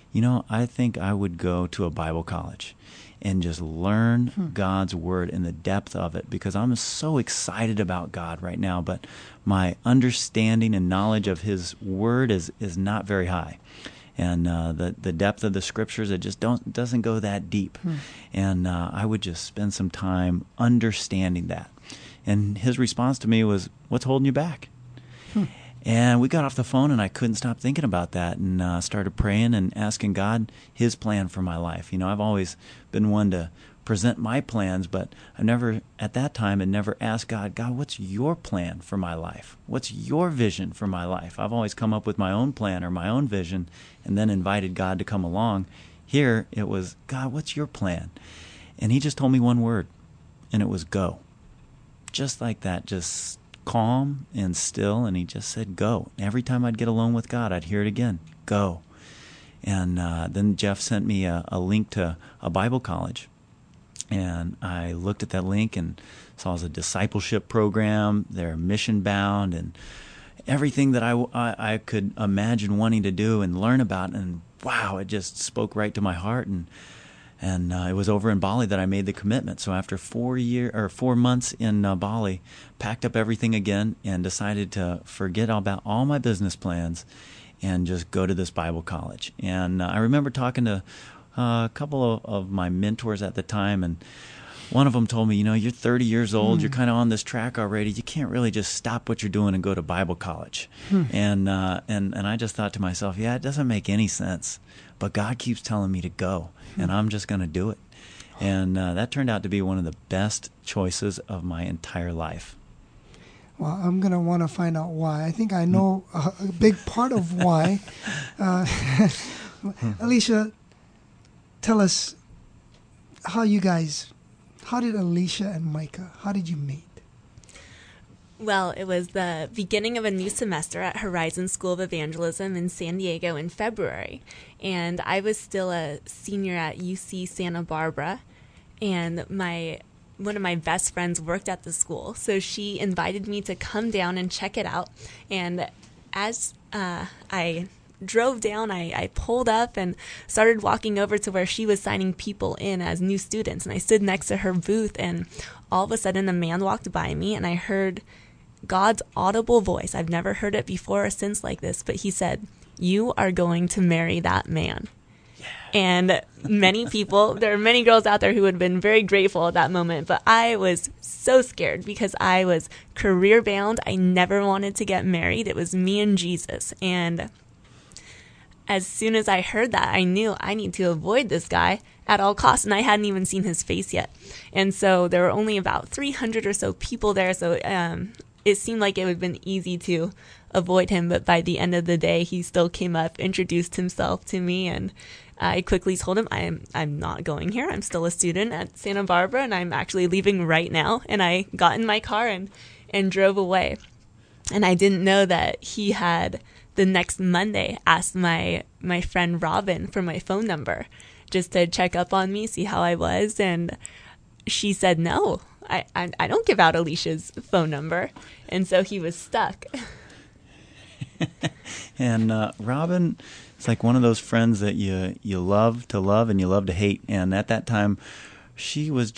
I think I would go to a Bible college and just learn God's Word in the depth of it, because I'm so excited about God right now, but my understanding and knowledge of His Word is not very high. And the depth of the Scriptures, it just doesn't go that deep. And I would just spend some time understanding that. And his response to me was, "What's holding you back?" And we got off the phone, and I couldn't stop thinking about that, and started praying and asking God His plan for my life. I've always been one to present my plans, but I never, at that time, had never asked God, what's your plan for my life? What's your vision for my life? I've always come up with my own plan or my own vision, and then invited God to come along. Here, it was, God, what's your plan? And He just told me one word, and it was go. Just like that, just calm and still, and He just said, go. Every time I'd get alone with God, I'd hear it again, go. And then Jeff sent me a link to a Bible college, and I looked at that link and saw it was a discipleship program. They're mission-bound, and everything that I could imagine wanting to do and learn about, and wow, it just spoke right to my heart. And it was over in Bali that I made the commitment. So after 4 months in Bali, packed up everything again and decided to forget about all my business plans and just go to this Bible college. And I remember talking to a couple of my mentors at the time, and one of them told me, you're 30 years old, you're kind of on this track already. You can't really just stop what you're doing and go to Bible college. And I just thought to myself, it doesn't make any sense. But God keeps telling me to go, and I'm just going to do it. And that turned out to be one of the best choices of my entire life. Well, I'm going to want to find out why. I think I know a big part of why. Alicia, tell us how did Alicia and Micah, how did you meet? Well, it was the beginning of a new semester at Horizon School of Evangelism in San Diego in February. And I was still a senior at UC Santa Barbara. And one of my best friends worked at the school. So she invited me to come down and check it out. And as I drove down, I pulled up and started walking over to where she was signing people in as new students. And I stood next to her booth, and all of a sudden a man walked by me, and I heard God's audible voice. I've never heard it before or since like this, but He said, "You are going to marry that man." Yeah. And there are many girls out there who would have been very grateful at that moment, but I was so scared because I was career bound. I never wanted to get married. It was me and Jesus. And as soon as I heard that, I knew I need to avoid this guy at all costs, and I hadn't even seen his face yet. And so there were only about 300 or so people there, so it seemed like it would have been easy to avoid him, but by the end of the day, he still came up, introduced himself to me, and I quickly told him, I'm not going here. I'm still a student at Santa Barbara, and I'm actually leaving right now. And I got in my car and drove away. And I didn't know that he had, the next Monday, asked my friend Robin for my phone number just to check up on me, see how I was, and she said no. I don't give out Alicia's phone number. And so he was stuck. And Robin is like one of those friends that you love to love and you love to hate. And at that time, she was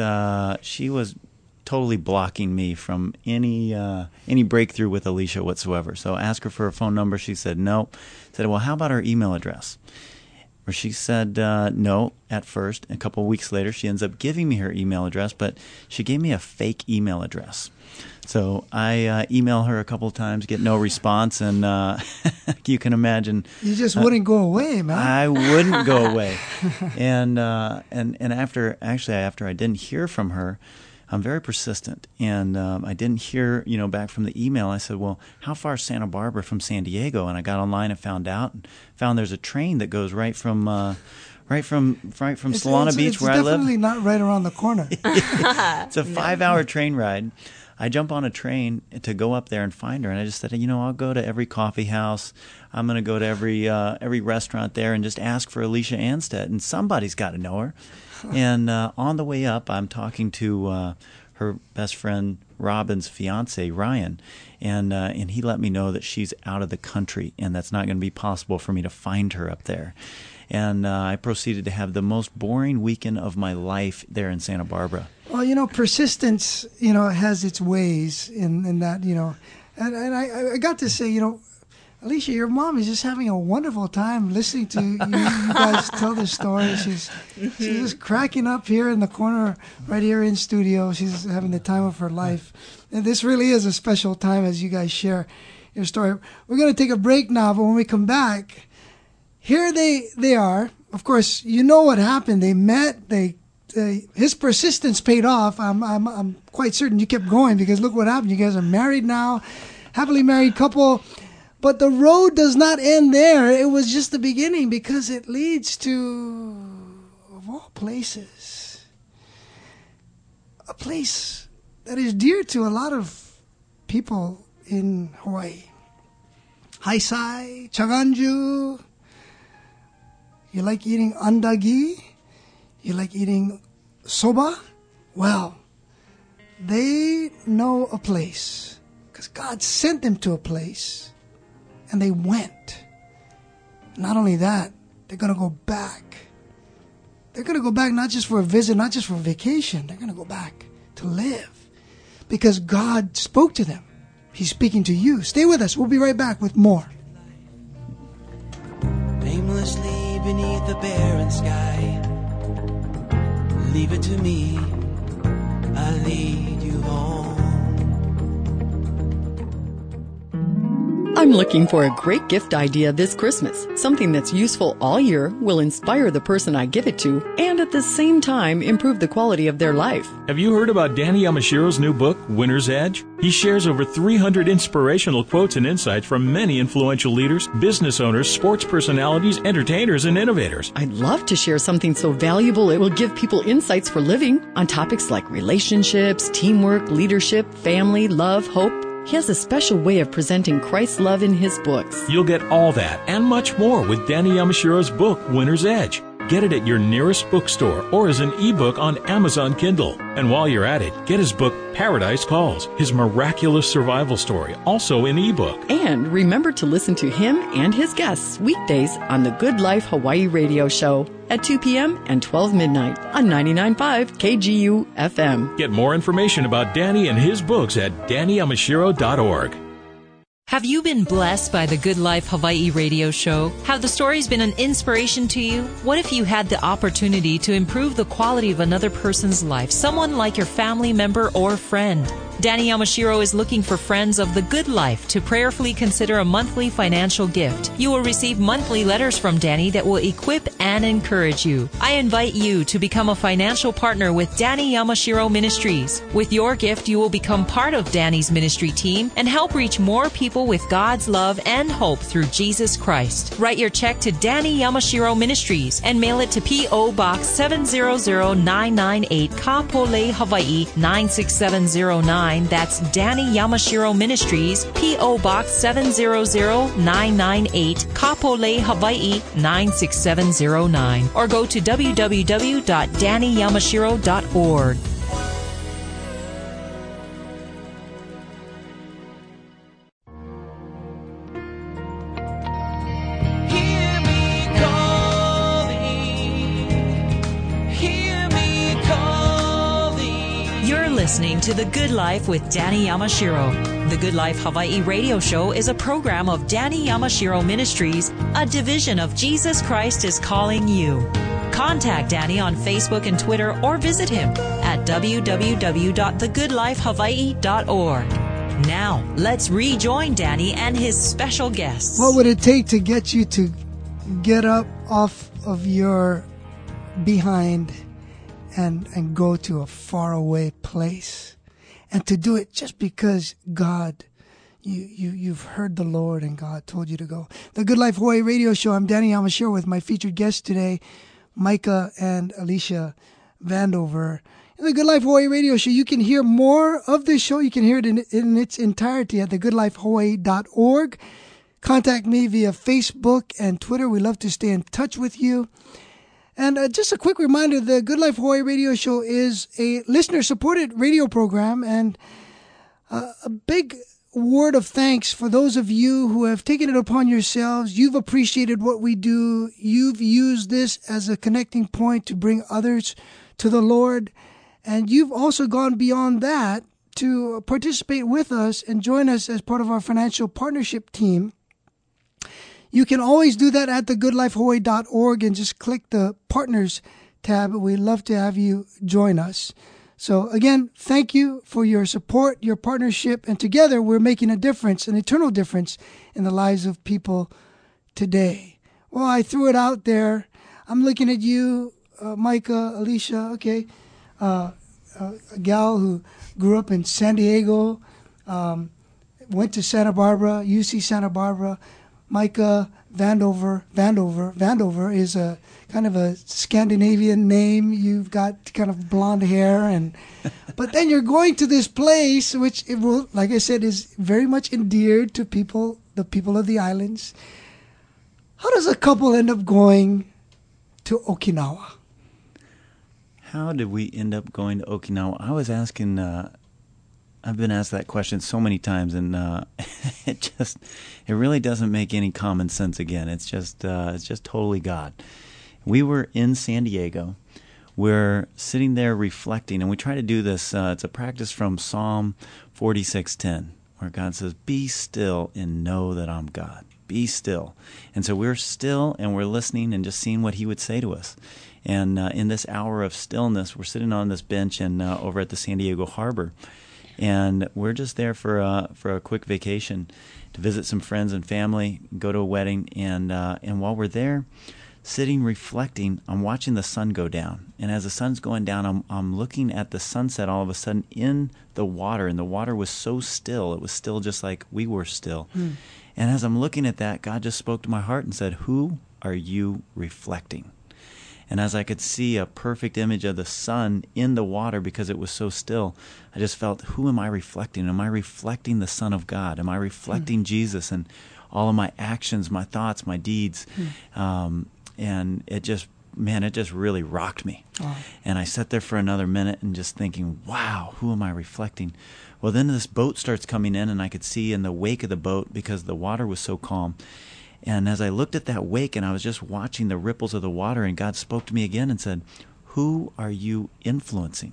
totally blocking me from any breakthrough with Alicia whatsoever. So I asked her for her phone number. She said no. I said, well, how about her email address? where she said no at first. A couple of weeks later, she ends up giving me her email address, but she gave me a fake email address. So I email her a couple of times, get no response, and you can imagine. You just wouldn't go away, man. I wouldn't go away. And after I didn't hear from her, I'm very persistent, and I didn't hear back from the email. I said, well, how far is Santa Barbara from San Diego? And I got online and found there's a train that goes right from Solana Beach, where I live. It's definitely not right around the corner. It's a 5-hour train ride. I jump on a train to go up there and find her, and I just said, I'll go to every coffee house. I'm going to go to every restaurant there and just ask for Alicia Anstead, and somebody's got to know her. And on the way up, I'm talking to her best friend Robin's fiance, Ryan, and he let me know that she's out of the country, and that's not going to be possible for me to find her up there. And I proceeded to have the most boring weekend of my life there in Santa Barbara. Well, persistence, has its ways in that, and I got to say, Alicia, your mom is just having a wonderful time listening to you guys tell this story. She's just cracking up here in the corner right here in studio. She's having the time of her life. And this really is a special time as you guys share your story. We're going to take a break now, but when we come back, here they are. Of course, you know what happened. They met. His persistence paid off. I'm quite certain you kept going, because look what happened. You guys are married now, happily married couple. But the road does not end there. It was just the beginning, because it leads to, of all places, a place that is dear to a lot of people in Hawaii. Haisai, Chaganju. You like eating andagi? You like eating soba? Well, they know a place, because God sent them to a place. And they went. Not only that, they're going to go back. They're going to go back not just for a visit, not just for a vacation. They're going to go back to live. Because God spoke to them. He's speaking to you. Stay with us. We'll be right back with more. Aimlessly beneath the barren sky, leave it to me, I'll lead you home. I'm looking for a great gift idea this Christmas. Something that's useful all year, will inspire the person I give it to, and at the same time improve the quality of their life. Have you heard about Danny Yamashiro's new book, Winner's Edge? He shares over 300 inspirational quotes and insights from many influential leaders, business owners, sports personalities, entertainers, and innovators. I'd love to share something so valuable it will give people insights for living on topics like relationships, teamwork, leadership, family, love, hope. He has a special way of presenting Christ's love in his books. You'll get all that and much more with Danny Yamashiro's book, Winner's Edge. Get it at your nearest bookstore or as an ebook on Amazon Kindle. And while you're at it, get his book, Paradise Calls, his miraculous survival story, also in ebook. And remember to listen to him and his guests weekdays on the Good Life Hawaii radio show at 2 p.m. and 12 midnight on 99.5 KGU FM. Get more information about Danny and his books at DannyYamashiro.org. Have you been blessed by the Good Life Hawaii radio show? Have the stories been an inspiration to you? What if you had the opportunity to improve the quality of another person's life, someone like your family member or friend? Danny Yamashiro is looking for friends of the good life to prayerfully consider a monthly financial gift. You will receive monthly letters from Danny that will equip and encourage you. I invite you to become a financial partner with Danny Yamashiro Ministries. With your gift, you will become part of Danny's ministry team and help reach more people with God's love and hope through Jesus Christ. Write your check to Danny Yamashiro Ministries and mail it to P.O. Box 700998, Kapolei, Hawaii 96709. That's Danny Yamashiro Ministries, P.O. Box 700998, Kapolei, Hawaii 96709. Or go to www.dannyyamashiro.org. listening to The Good Life with Danny Yamashiro. The Good Life Hawaii radio show is a program of Danny Yamashiro Ministries, a division of Jesus Christ is Calling You. Contact Danny on Facebook and Twitter or visit him at www.thegoodlifehawaii.org. Now, let's rejoin Danny and his special guests. What would it take to get you to get up off of your behind and go to a faraway place, and to do it just because God, you've heard the Lord and God told you to go? The Good Life Hawaii radio show. I'm Danny Yamashiro with my featured guests today, Micah and Alicia Vandover. In the Good Life Hawaii radio show, you can hear more of this show. You can hear it in its entirety at thegoodlifehawaii.org. Contact me via Facebook and Twitter. We love to stay in touch with you. And just a quick reminder, the Good Life Hawaii radio show is a listener-supported radio program, and a big word of thanks for those of you who have taken it upon yourselves. You've appreciated what we do. You've used this as a connecting point to bring others to the Lord, and you've also gone beyond that to participate with us and join us as part of our financial partnership team. You can always do that at thegoodlifehawaii.org and just click the Partners tab. We'd love to have you join us. So again, thank you for your support, your partnership, and together we're making a difference, an eternal difference in the lives of people today. Well, I threw it out there. I'm looking at you, Micah, Alicia, okay, a gal who grew up in San Diego, went to Santa Barbara, UC Santa Barbara. Micah Vandover is a kind of a Scandinavian name. You've got kind of blonde hair, but then you're going to this place which, it will, like I said, is very much endeared to the people of the islands. How does a couple end up going to Okinawa? How did we end up going to Okinawa? I was asking. I've been asked that question so many times, and it really doesn't make any common sense. Again, it's just totally God. We were in San Diego. We're sitting there reflecting, and we try to do this. It's a practice from Psalm 46:10, where God says, "Be still and know that I'm God. Be still." And so we're still, and we're listening and just seeing what He would say to us. And in this hour of stillness, we're sitting on this bench and over at the San Diego Harbor. And we're just there for a quick vacation to visit some friends and family, go to a wedding, and while we're there, sitting reflecting, I'm watching the sun go down. And as the sun's going down, I'm looking at the sunset all of a sudden in the water, and the water was so still. It was still just like we were still. And as I'm looking at that, God just spoke to my heart and said, "Who are you reflecting?" And as I could see a perfect image of the sun in the water because it was so still, I just felt, who am I reflecting? Am I reflecting the Son of God? Am I reflecting Jesus and all of my actions, my thoughts, my deeds? And it just really rocked me. Oh. And I sat there for another minute and just thinking, wow, who am I reflecting? Well, then this boat starts coming in, and I could see in the wake of the boat, because the water was so calm. And as I looked at that wake, and I was just watching the ripples of the water, and God spoke to me again and said, "Who are you influencing?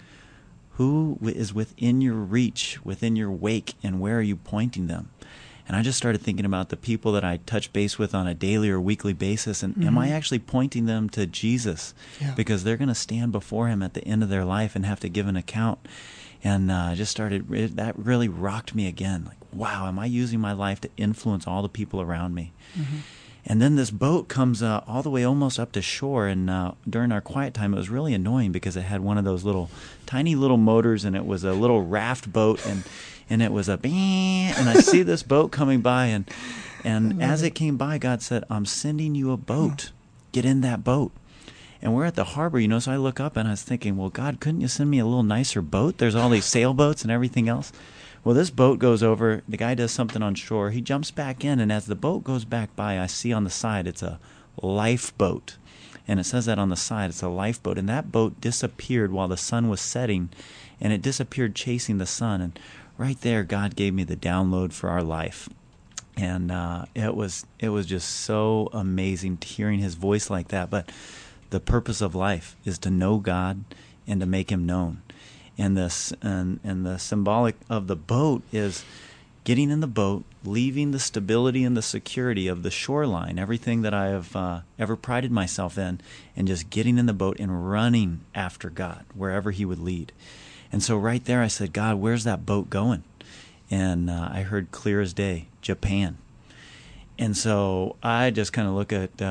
Who is within your reach, within your wake, and where are you pointing them?" And I just started thinking about the people that I touch base with on a daily or weekly basis, and am I actually pointing them to Jesus? Yeah. Because they're going to stand before Him at the end of their life and have to give an account. And that really rocked me again. Like, wow, am I using my life to influence all the people around me? And then this boat comes all the way almost up to shore, and during our quiet time, it was really annoying because it had one of those tiny little motors, and it was a little raft boat, and it was a bing, and I see this boat coming by, and as it came by, God said, "I'm sending you a boat. Get in that boat." And we're at the harbor, so I look up and I was thinking, well, God, couldn't you send me a little nicer boat? There's all these sailboats and everything else. Well, this boat goes over, the guy does something on shore, he jumps back in, and as the boat goes back by, I see on the side it's a lifeboat. And it says that on the side, it's a lifeboat. And that boat disappeared while the sun was setting, and it disappeared chasing the sun. And right there, God gave me the download for our life. And it was just so amazing hearing His voice like that. But the purpose of life is to know God and to make Him known. And the symbolic of the boat is getting in the boat, leaving the stability and the security of the shoreline, everything that I have ever prided myself in, and just getting in the boat and running after God wherever He would lead. And so right there I said, God, where's that boat going? And I heard clear as day, Japan. And so I just kind of look at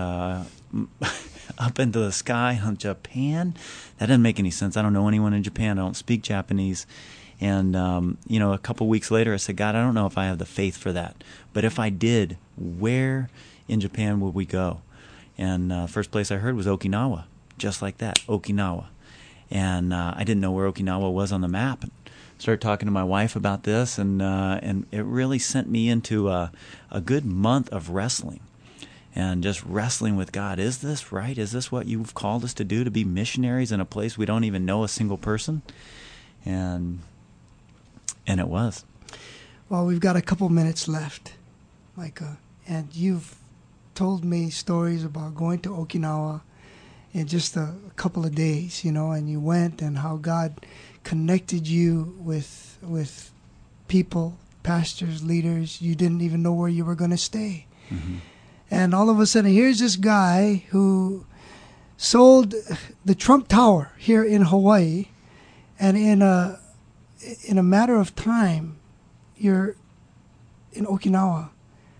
up into the sky on Japan. That doesn't make any sense. I don't know anyone in Japan. I don't speak Japanese. And, a couple weeks later, I said, God, I don't know if I have the faith for that. But if I did, where in Japan would we go? And first place I heard was Okinawa, just like that, Okinawa. And I didn't know where Okinawa was on the map. And started talking to my wife about this, and it really sent me into a good month of wrestling. And just wrestling with God. Is this right? Is this what you've called us to do, to be missionaries in a place we don't even know a single person? And it was. Well, we've got a couple minutes left, Micah, and you've told me stories about going to Okinawa in just a couple of days, and you went, and how God connected you with people, pastors, leaders. You didn't even know where you were going to stay. Mm-hmm. And all of a sudden, here's this guy who sold the Trump Tower here in Hawaii, and in a matter of time, you're in Okinawa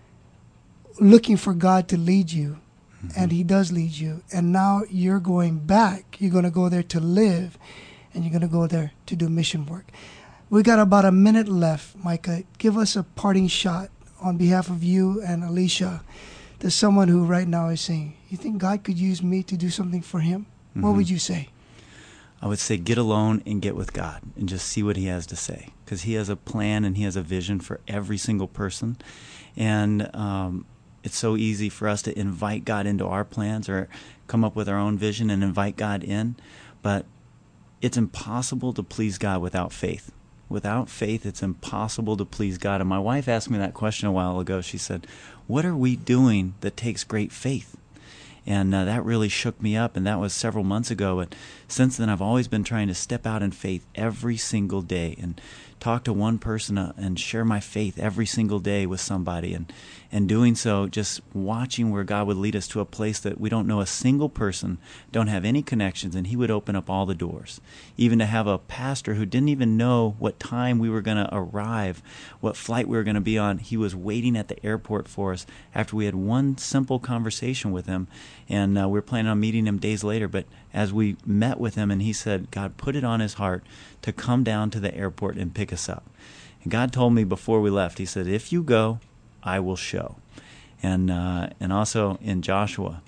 looking for God to lead you, mm-hmm. and He does lead you. And now you're going back. You're going to go there to live, and you're going to go there to do mission work. We got about a minute left, Micah. Give us a parting shot on behalf of you and Alicia. There's someone who right now is saying, you think God could use me to do something for Him? Mm-hmm. What would you say? I would say get alone and get with God and just see what He has to say, because He has a plan and He has a vision for every single person. And it's so easy for us to invite God into our plans or come up with our own vision and invite God in, but it's impossible to please God without faith. Without faith, it's impossible to please God. And my wife asked me that question a while ago. She said, what are we doing that takes great faith? And that really shook me up, and that was several months ago. But since then, I've always been trying to step out in faith every single day and talk to one person and share my faith every single day with somebody. And doing so, just watching where God would lead us to a place that we don't know a single person, don't have any connections, and He would open up all the doors. Even to have a pastor who didn't even know what time we were going to arrive, what flight we were going to be on. He was waiting at the airport for us after we had one simple conversation with him, and we were planning on meeting him days later. But as we met with him, and he said God put it on his heart to come down to the airport and pick us up. And God told me before we left, He said, if you go, I will show. And also in Joshua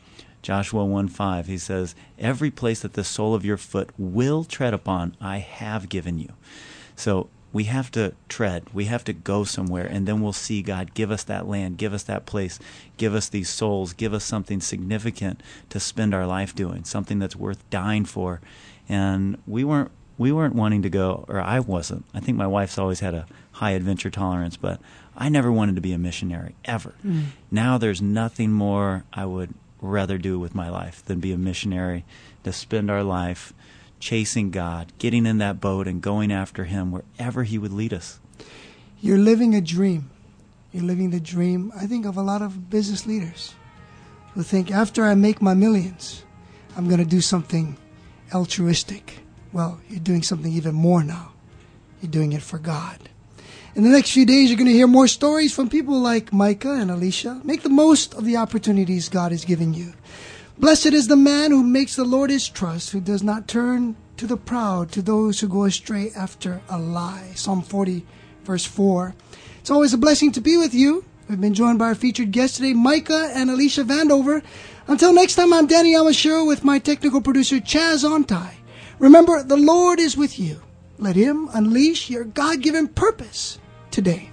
1:5, He says, every place that the sole of your foot will tread upon, I have given you. So we have to tread. We have to go somewhere, and then we'll see God give us that land, give us that place, give us these souls, give us something significant to spend our life doing, something that's worth dying for. And we weren't wanting to go, or I wasn't. I think my wife's always had a high adventure tolerance, but I never wanted to be a missionary, ever. Mm. Now there's nothing more I would rather do with my life than be a missionary, to spend our life chasing God, getting in that boat and going after Him wherever He would lead us. You're living a dream. You're living the dream, I think, of a lot of business leaders who think, after I make my millions, I'm going to do something altruistic. Well, you're doing something even more now. You're doing it for God. In the next few days, you're going to hear more stories from people like Micah and Alicia. Make the most of the opportunities God is giving you. Blessed is the man who makes the Lord his trust, who does not turn to the proud, to those who go astray after a lie. Psalm 40, verse 4. It's always a blessing to be with you. We've been joined by our featured guests today, Micah and Alicia Vandover. Until next time, I'm Danny Yamashiro with my technical producer, Chaz Ontai. Remember, the Lord is with you. Let Him unleash your God-given purpose today.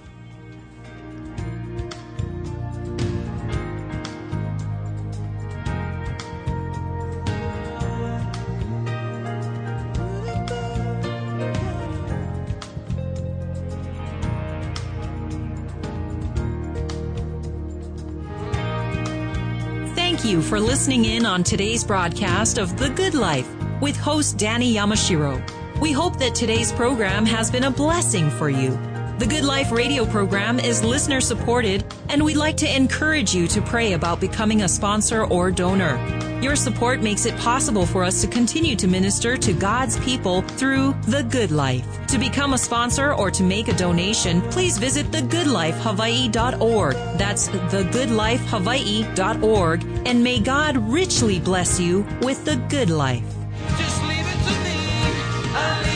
Thank you for listening in on today's broadcast of The Good Life with host Danny Yamashiro. We hope that today's program has been a blessing for you. The Good Life radio program is listener supported, and we'd like to encourage you to pray about becoming a sponsor or donor. Your support makes it possible for us to continue to minister to God's people through The Good Life. To become a sponsor or to make a donation, please visit thegoodlifehawaii.org. That's thegoodlifehawaii.org. And may God richly bless you with the good life. Just leave it to me.